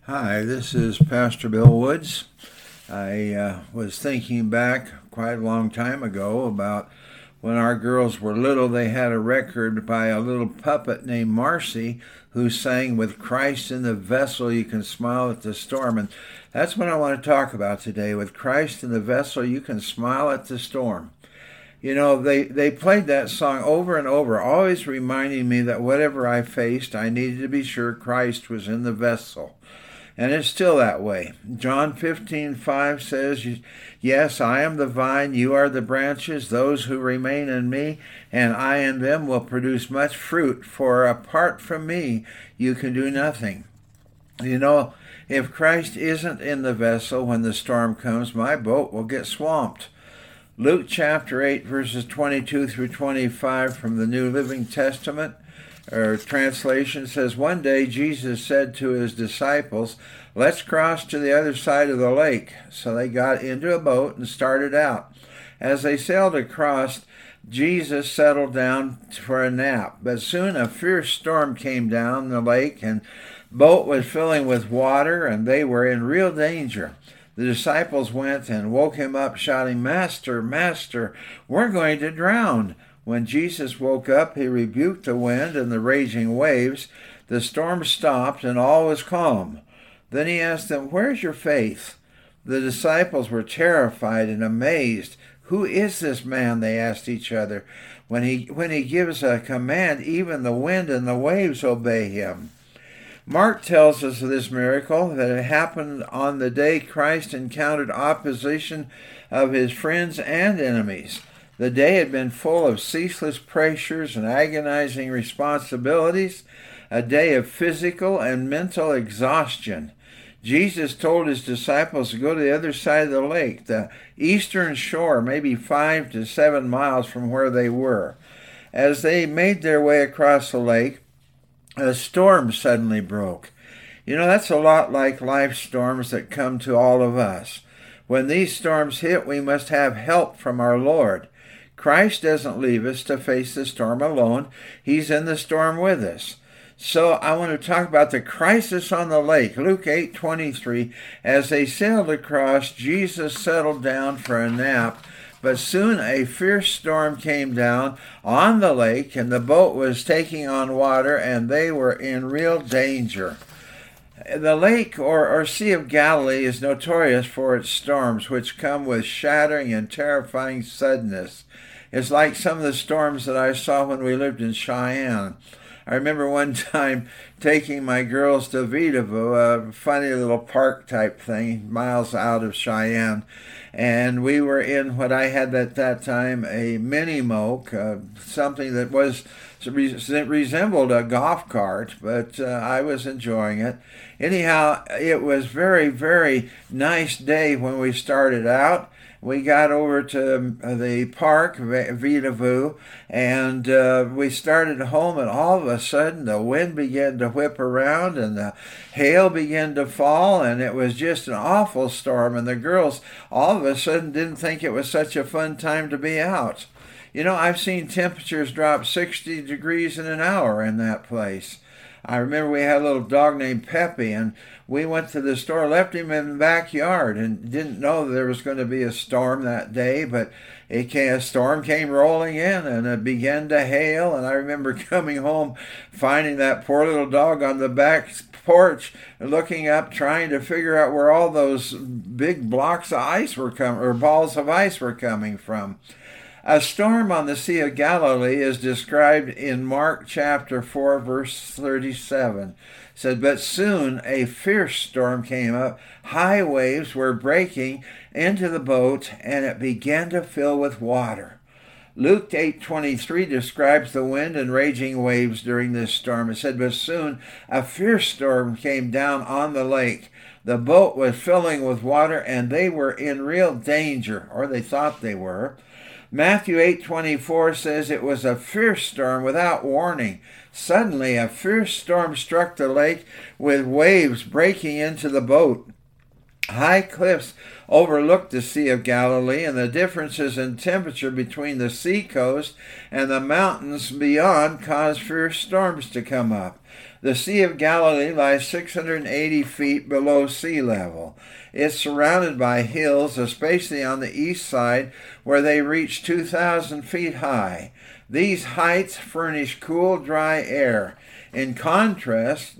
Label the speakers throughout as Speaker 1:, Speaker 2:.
Speaker 1: Hi, this is Pastor Bill Woods. I was thinking back quite a long time ago about when our girls were little. They had a record by a little puppet named Marcy who sang, "With Christ in the vessel, you can smile at the storm." And that's what I want to talk about today. With Christ in the vessel, you can smile at the storm. You know, they played that song over and over, always reminding me that whatever I faced, I needed to be sure Christ was in the vessel. And it's still that way. John 15:5 says, "Yes, I am the vine, you are the branches. Those who remain in me, and I in them, will produce much fruit. For apart from me, you can do nothing." You know, if Christ isn't in the vessel when the storm comes, my boat will get swamped. Luke chapter 8, verses 22 through 25 from the New Living Testament or translation says, "One day Jesus said to his disciples, 'Let's cross to the other side of the lake.' So they got into a boat and started out. As they sailed across, Jesus settled down for a nap. But soon a fierce storm came down the lake, and the boat was filling with water, and they were in real danger. The disciples went and woke him up, shouting, 'Master, Master, we're going to drown.' When Jesus woke up, he rebuked the wind and the raging waves. The storm stopped and all was calm. Then he asked them, 'Where's your faith?' The disciples were terrified and amazed. 'Who is this man?' they asked each other. When he gives a command, even the wind and the waves obey him." Mark tells us of this miracle, that it happened on the day Christ encountered opposition of his friends and enemies. The day had been full of ceaseless pressures and agonizing responsibilities, a day of physical and mental exhaustion. Jesus told his disciples to go to the other side of the lake, the eastern shore, maybe 5 to 7 miles from where they were. As they made their way across the lake, a storm suddenly broke. You know, that's a lot like life storms that come to all of us. When these storms hit, we must have help from our Lord. Christ doesn't leave us to face the storm alone. He's in the storm with us. So I want to talk about the crisis on the lake. Luke 8:23, as they sailed across, Jesus settled down for a nap. But soon a fierce storm came down on the lake, and the boat was taking on water, and they were in real danger. The lake or Sea of Galilee is notorious for its storms, which come with shattering and terrifying suddenness. It's like some of the storms that I saw when we lived in Cheyenne. I remember one time taking my girls to Vidavoo, a funny little park type thing, miles out of Cheyenne. And we were in what I had at that time a mini moke, something that resembled a golf cart, but I was enjoying it. Anyhow, it was very, very nice day when we started out. We got over to the park, Vidavoo, and we started home, and all of a sudden the wind began to whip around and the hail began to fall, and it was just an awful storm, and the girls all of a sudden didn't think it was such a fun time to be out. You know, I've seen temperatures drop 60 degrees in an hour in that place. I remember we had a little dog named Peppy, and we went to the store, left him in the backyard, and didn't know there was going to be a storm that day, but a storm came rolling in, and it began to hail, and I remember coming home, finding that poor little dog on the back porch, looking up, trying to figure out where all those big blocks of ice were coming, or balls of ice were coming from. A storm on the Sea of Galilee is described in Mark chapter 4, verse 37. It said, "But soon a fierce storm came up. High waves were breaking into the boat, and it began to fill with water." Luke 8:23 describes the wind and raging waves during this storm. It said, "But soon a fierce storm came down on the lake. The boat was filling with water, and they were in real danger," or they thought they were. Matthew 8:24 says it was a fierce storm without warning. Suddenly a fierce storm struck the lake with waves breaking into the boat. High cliffs overlooked the Sea of Galilee, and the differences in temperature between the sea coast and the mountains beyond caused fierce storms to come up. The Sea of Galilee lies 680 feet below sea level. It's surrounded by hills, especially on the east side, where they reach 2,000 feet high. These heights furnish cool, dry air. In contrast,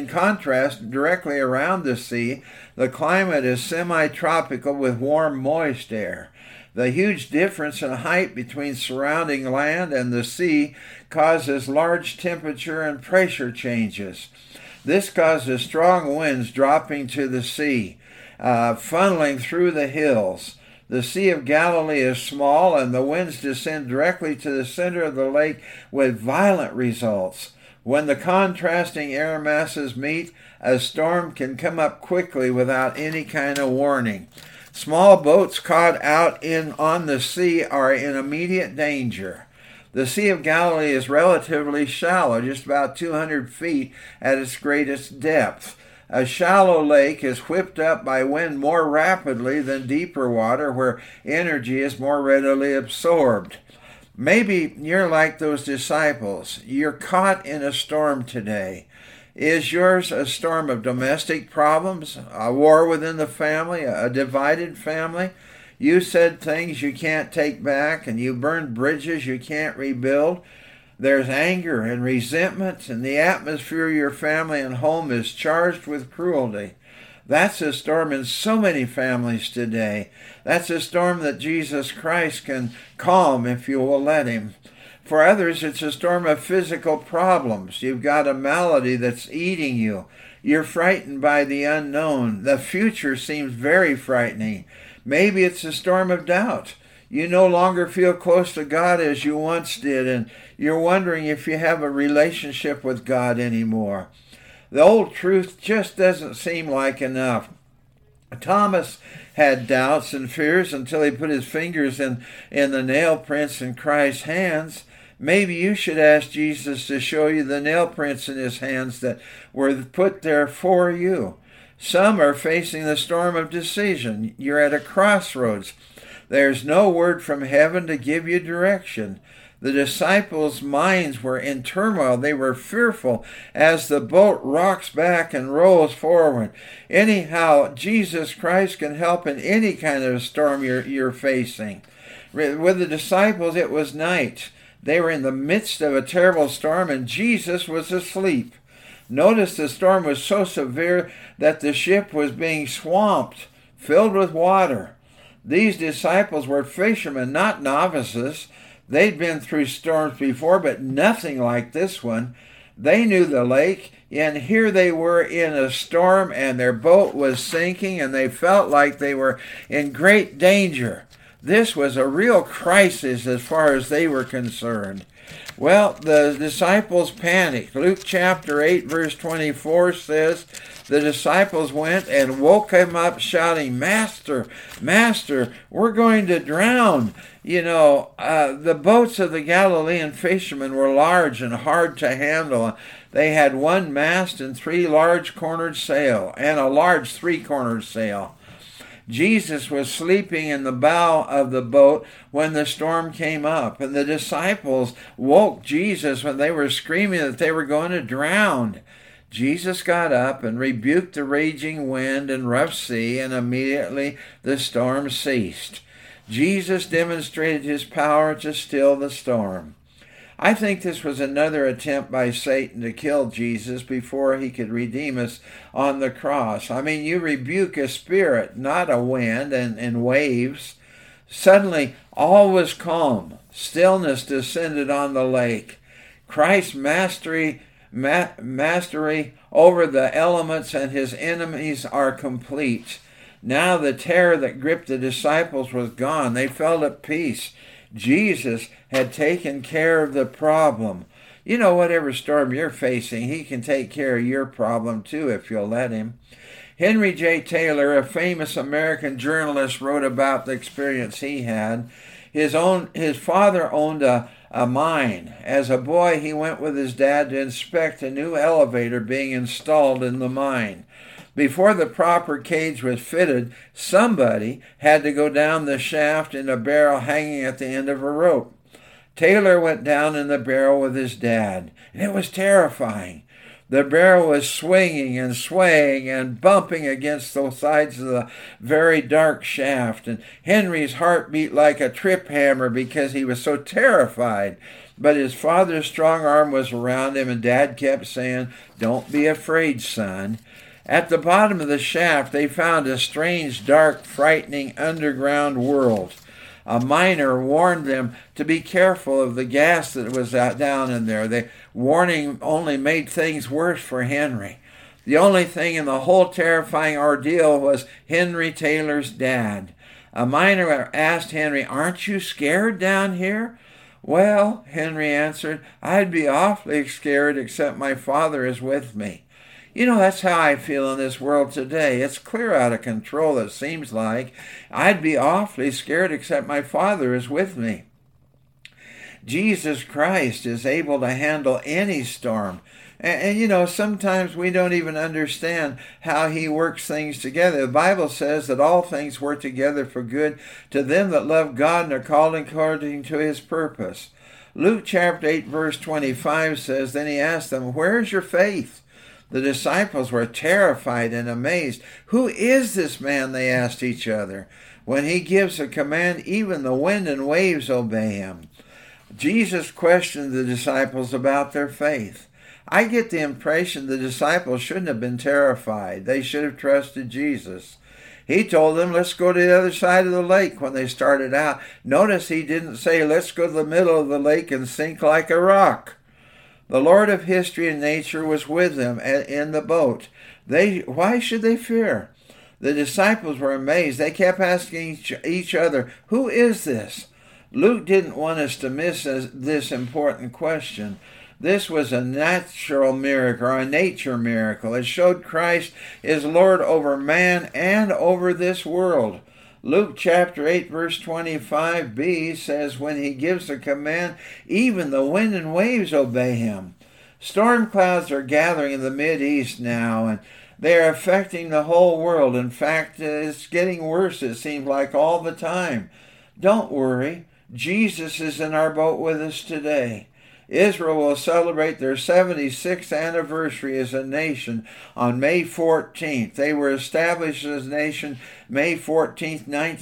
Speaker 1: directly around the sea, the climate is semi-tropical with warm, moist air. The huge difference in height between surrounding land and the sea causes large temperature and pressure changes. This causes strong winds dropping to the sea, funneling through the hills. The Sea of Galilee is small, and the winds descend directly to the center of the lake with violent results. When the contrasting air masses meet, a storm can come up quickly without any kind of warning. Small boats caught out on the sea are in immediate danger. The Sea of Galilee is relatively shallow, just about 200 feet at its greatest depth. A shallow lake is whipped up by wind more rapidly than deeper water, where energy is more readily absorbed. Maybe you're like those disciples. You're caught in a storm today. Is yours a storm of domestic problems, a war within the family, a divided family? You said things you can't take back, and you burned bridges you can't rebuild. There's anger and resentment, and the atmosphere of your family and home is charged with cruelty. That's a storm in so many families today. That's a storm that Jesus Christ can calm if you will let him. For others, it's a storm of physical problems. You've got a malady that's eating you. You're frightened by the unknown. The future seems very frightening. Maybe it's a storm of doubt. You no longer feel close to God as you once did, and you're wondering if you have a relationship with God anymore. The old truth just doesn't seem like enough. Thomas had doubts and fears until he put his fingers in the nail prints in Christ's hands. Maybe you should ask Jesus to show you the nail prints in his hands that were put there for you. Some are facing the storm of decision. You're at a crossroads. There's no word from heaven to give you direction. The disciples' minds were in turmoil. They were fearful as the boat rocks back and rolls forward. Anyhow, Jesus Christ can help in any kind of storm you're facing. With the disciples, it was night. They were in the midst of a terrible storm, and Jesus was asleep. Notice the storm was so severe that the ship was being swamped, filled with water. These disciples were fishermen, not novices. They'd been through storms before, but nothing like this one. They knew the lake, and here they were in a storm, and their boat was sinking, and they felt like they were in great danger. This was a real crisis as far as they were concerned. Well, the disciples panicked. Luke chapter 8, verse 24 says, the disciples went and woke him up shouting, Master, Master, we're going to drown. You know, the boats of the Galilean fishermen were large and hard to handle. They had one mast and 3 large cornered sail, and a large 3-cornered sail. Jesus was sleeping in the bow of the boat when the storm came up, and the disciples woke Jesus when they were screaming that they were going to drown. Jesus got up and rebuked the raging wind and rough sea, and immediately the storm ceased. Jesus demonstrated his power to still the storm. I think this was another attempt by Satan to kill Jesus before he could redeem us on the cross. I mean, you rebuke a spirit, not a wind and waves. Suddenly, all was calm. Stillness descended on the lake. Christ's mastery over the elements and his enemies are complete. Now the terror that gripped the disciples was gone. They felt at peace. Jesus had taken care of the problem. You know, whatever storm you're facing, he can take care of your problem too if you'll let him. Henry J. Taylor, a famous American journalist, wrote about the experience he had. His father owned a mine. As a boy, he went with his dad to inspect a new elevator being installed in the mine. Before the proper cage was fitted, somebody had to go down the shaft in a barrel hanging at the end of a rope. Taylor went down in the barrel with his dad, and it was terrifying. The barrel was swinging and swaying and bumping against the sides of the very dark shaft, and Henry's heart beat like a trip hammer because he was so terrified. But his father's strong arm was around him, and Dad kept saying, "Don't be afraid, son." At the bottom of the shaft, they found a strange, dark, frightening underground world. A miner warned them to be careful of the gas that was down in there. The warning only made things worse for Henry. The only thing in the whole terrifying ordeal was Henry Taylor's dad. A miner asked Henry, "Aren't you scared down here?" "Well," Henry answered, "I'd be awfully scared except my father is with me." You know, that's how I feel in this world today. It's clear out of control, it seems like. I'd be awfully scared except my Father is with me. Jesus Christ is able to handle any storm. And you know, sometimes we don't even understand how he works things together. The Bible says that all things work together for good to them that love God and are called according to his purpose. Luke chapter 8, verse 25 says, "Then he asked them, 'Where's your faith?' The disciples were terrified and amazed. 'Who is this man?' they asked each other. 'When he gives a command, even the wind and waves obey him.'" Jesus questioned the disciples about their faith. I get the impression the disciples shouldn't have been terrified. They should have trusted Jesus. He told them, "Let's go to the other side of the lake," when they started out. Notice he didn't say, "Let's go to the middle of the lake and sink like a rock." The Lord of history and nature was with them in the boat. Why should they fear? The disciples were amazed. They kept asking each other, "Who is this?" Luke didn't want us to miss this important question. This was a natural miracle, or a nature miracle. It showed Christ is Lord over man and over this world. Luke chapter 8, verse 25b says, "When he gives a command, even the wind and waves obey him." Storm clouds are gathering in the Mideast now, and they are affecting the whole world. In fact, it's getting worse, it seems like, all the time. Don't worry. Jesus is in our boat with us today. Israel will celebrate their 76th anniversary as a nation on May 14th. They were established as a nation May 14th,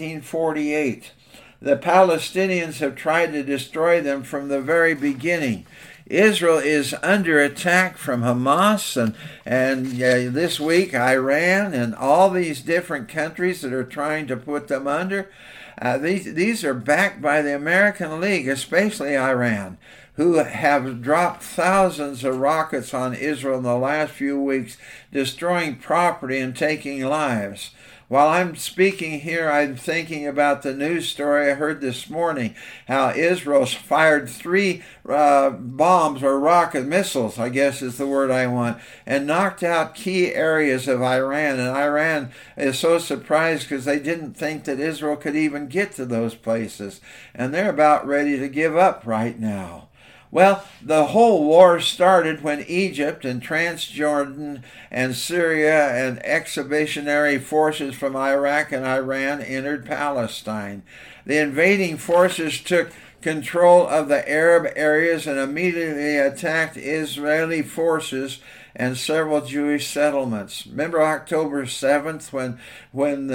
Speaker 1: 1948. The Palestinians have tried to destroy them from the very beginning. Israel is under attack from Hamas and this week Iran and all these different countries that are trying to put them under. These are backed by the American League, especially Iran, who have dropped thousands of rockets on Israel in the last few weeks, destroying property and taking lives. While I'm speaking here, I'm thinking about the news story I heard this morning, how Israel fired 3 bombs or rocket missiles, I guess is the word I want, and knocked out key areas of Iran. And Iran is so surprised because they didn't think that Israel could even get to those places. And they're about ready to give up right now. Well, the whole war started when Egypt and Transjordan and Syria and exhibitionary forces from Iraq and Iran entered Palestine. The invading forces took control of the Arab areas and immediately attacked Israeli forces and several Jewish settlements. Remember October 7th when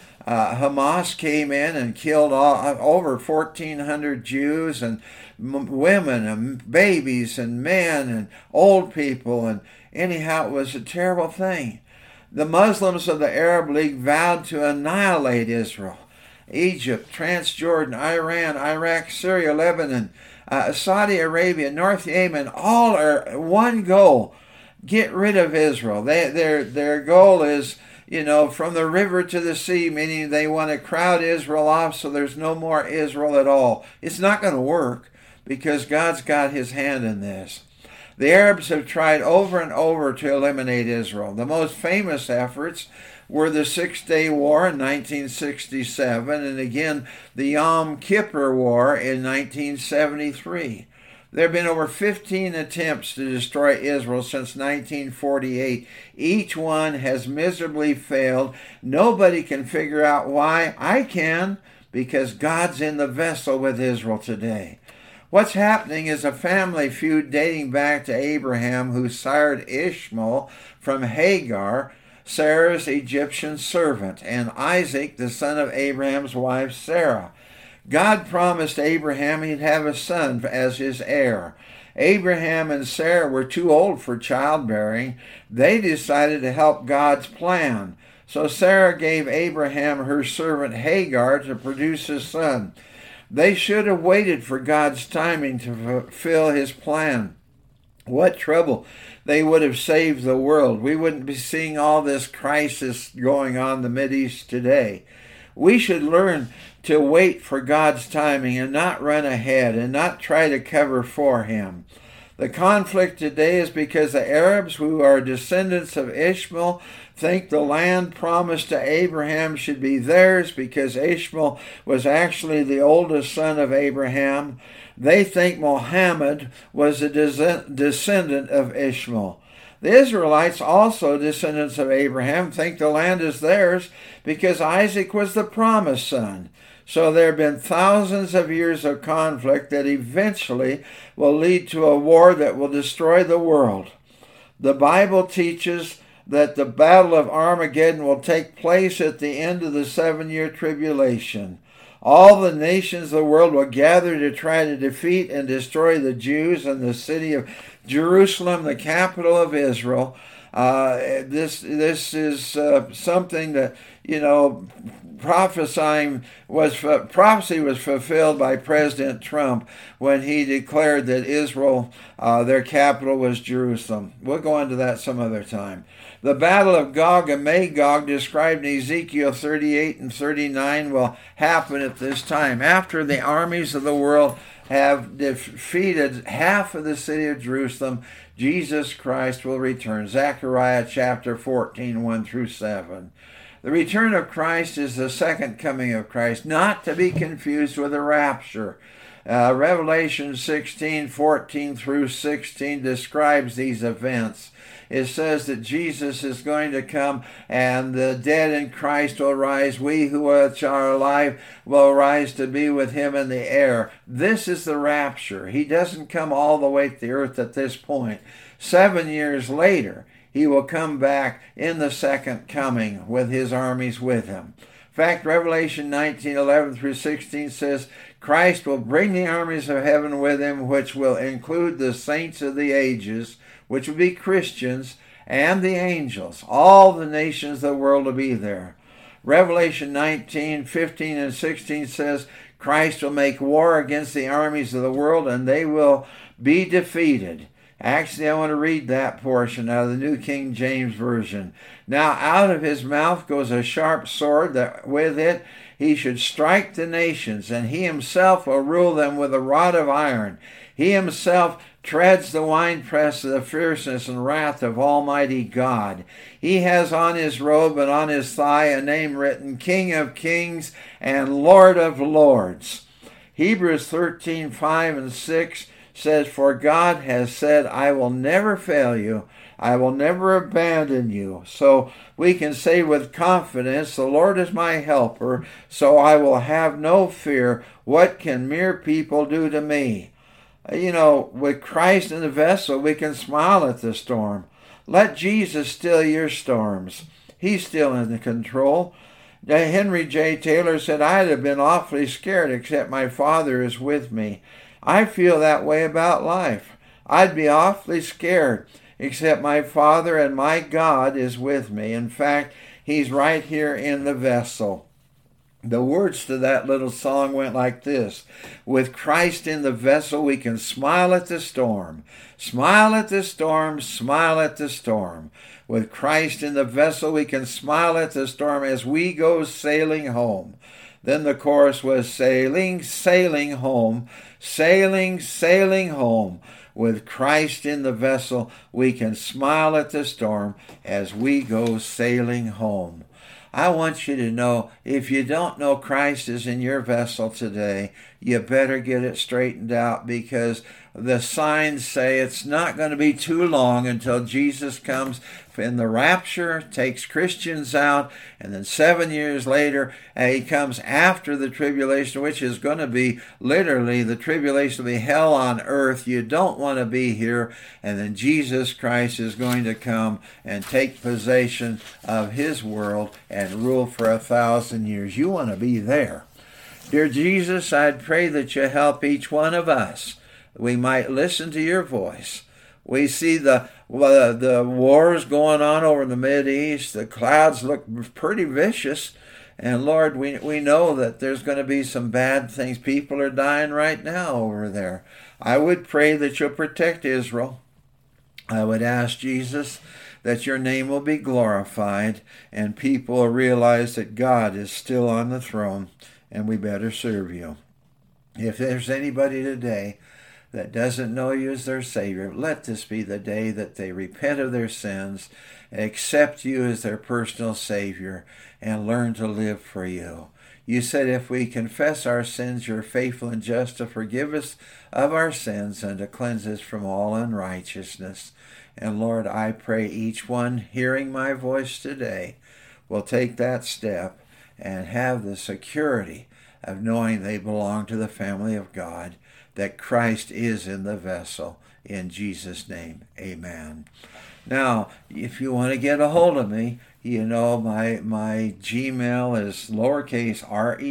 Speaker 1: Hamas came in and killed over 1,400 Jews and women and babies and men and old people, and anyhow, it was a terrible thing. The Muslims of the Arab League vowed to annihilate Israel. Egypt, Transjordan, Iran, Iraq, Syria, Lebanon, Saudi Arabia, North Yemen, all are one goal: get rid of Israel. Their goal is, from the river to the sea, meaning they want to crowd Israel off so there's no more Israel at all. It's not going to work because God's got his hand in this. The Arabs have tried over and over to eliminate Israel. The most famous efforts were the Six-Day War in 1967 and again the Yom Kippur War in 1973. There have been over 15 attempts to destroy Israel since 1948. Each one has miserably failed. Nobody can figure out why. I can, because God's in the vessel with Israel today. What's happening is a family feud dating back to Abraham, who sired Ishmael from Hagar, Sarah's Egyptian servant, and Isaac, the son of Abraham's wife Sarah. God promised Abraham he'd have a son as his heir. Abraham and Sarah were too old for childbearing. They decided to help God's plan. So Sarah gave Abraham her servant Hagar to produce a son. They should have waited for God's timing to fulfill his plan. What trouble they would have saved the world. We wouldn't be seeing all this crisis going on in the Mideast today. We should learn to wait for God's timing and not run ahead and not try to cover for him. The conflict today is because the Arabs, who are descendants of Ishmael, think the land promised to Abraham should be theirs because Ishmael was actually the oldest son of Abraham. They think Muhammad was a descendant of Ishmael. The Israelites, also descendants of Abraham, think the land is theirs because Isaac was the promised son. So there have been thousands of years of conflict that eventually will lead to a war that will destroy the world. The Bible teaches that the Battle of Armageddon will take place at the end of the 7-year tribulation. All the nations of the world will gather to try to defeat and destroy the Jews and the city of Jerusalem, the capital of Israel. This is something that, prophecy was fulfilled by President Trump when he declared that Israel, their capital was Jerusalem. We'll go into that some other time. The battle of Gog and Magog, described in Ezekiel 38 and 39, will happen at this time. After the armies of the world have defeated half of the city of Jerusalem, Jesus Christ will return. Zechariah chapter 14, 1 through 7. The return of Christ is the second coming of Christ, not to be confused with a rapture. Revelation 16, 14 through 16 describes these events. It says that Jesus is going to come and the dead in Christ will rise. We who are alive will rise to be with him in the air. This is the rapture. He doesn't come all the way to the earth at this point. 7 years later, he will come back in the second coming with his armies with him. In fact, Revelation 19, 11 through 16 says, Christ will bring the armies of heaven with him, which will include the saints of the ages, which will be Christians, and the angels. All the nations of the world will be there. Revelation 19, 15 and 16 says, Christ will make war against the armies of the world, and they will be defeated. Actually, I want to read that portion out of the New King James Version. Now out of his mouth goes a sharp sword, that with it he should strike the nations, and he himself will rule them with a rod of iron. He himself treads the winepress of the fierceness and wrath of Almighty God. He has on his robe and on his thigh a name written, King of Kings and Lord of Lords. Hebrews 13, 5 and 6 says, For God has said, I will never fail you. I will never abandon you. So we can say with confidence, the Lord is my helper, so I will have no fear. What can mere people do to me? With Christ in the vessel, we can smile at the storm. Let Jesus still your storms. He's still in control. Henry J. Taylor said, I'd have been awfully scared except my Father is with me. I feel that way about life. I'd be awfully scared except my Father and my God is with me. In fact, he's right here in the vessel. The words to that little song went like this. With Christ in the vessel, we can smile at the storm. Smile at the storm, smile at the storm. With Christ in the vessel, we can smile at the storm as we go sailing home. Then the chorus was sailing, sailing home, sailing, sailing home. With Christ in the vessel, we can smile at the storm as we go sailing home. I want you to know, if you don't know Christ is in your vessel today, you better get it straightened out, because the signs say it's not going to be too long until Jesus comes in the rapture, takes Christians out, and then 7 years later, he comes after the tribulation, which is going to be literally, the tribulation will be hell on earth. You don't want to be here. And then Jesus Christ is going to come and take possession of his world and rule for 1,000 years. You want to be there. Dear Jesus, I'd pray that you help each one of us. We might listen to your voice. We see the wars going on over in the Mideast. The clouds look pretty vicious. And Lord, we know that there's going to be some bad things. People are dying right now over there. I would pray that you'll protect Israel. I would ask, Jesus, that your name will be glorified and people will realize that God is still on the throne and we better serve you. If there's anybody today that doesn't know you as their Savior, let this be the day that they repent of their sins, accept you as their personal Savior, and learn to live for you. You said if we confess our sins, you're faithful and just to forgive us of our sins and to cleanse us from all unrighteousness. And Lord, I pray each one hearing my voice today will take that step and have the security of knowing they belong to the family of God, that Christ is in the vessel. In Jesus' name, amen. Now, if you want to get a hold of me, you know my Gmail is lowercase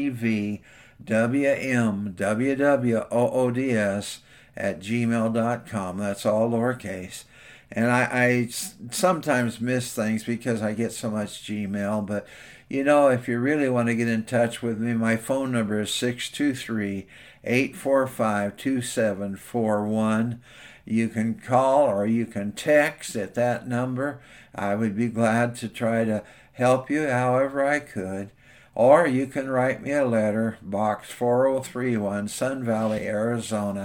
Speaker 1: revwwoods@gmail.com. That's all lowercase. And I sometimes miss things because I get so much Gmail, but you know, if you really want to get in touch with me, my phone number is 623-845-2741. You can call or you can text at that number. I would be glad to try to help you however I could. Or you can write me a letter, Box 4031, Sun Valley, Arizona,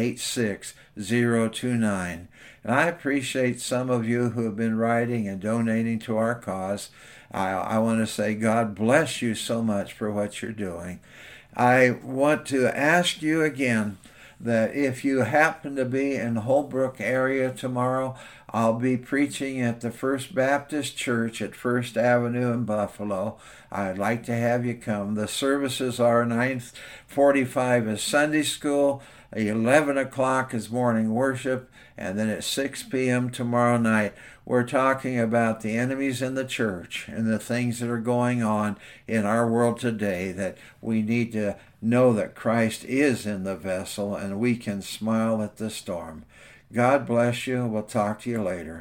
Speaker 1: 86029. And I appreciate some of you who have been writing and donating to our cause. I want to say God bless you so much for what you're doing. I want to ask you again that if you happen to be in the Holbrook area tomorrow, I'll be preaching at the First Baptist Church at First Avenue in Buffalo. I'd like to have you come. The services are 9:45 is Sunday school, 11 o'clock is morning worship, and then at 6 p.m. tomorrow night, we're talking about the enemies in the church and the things that are going on in our world today, that we need to know that Christ is in the vessel and we can smile at the storm. God bless you. We'll talk to you later.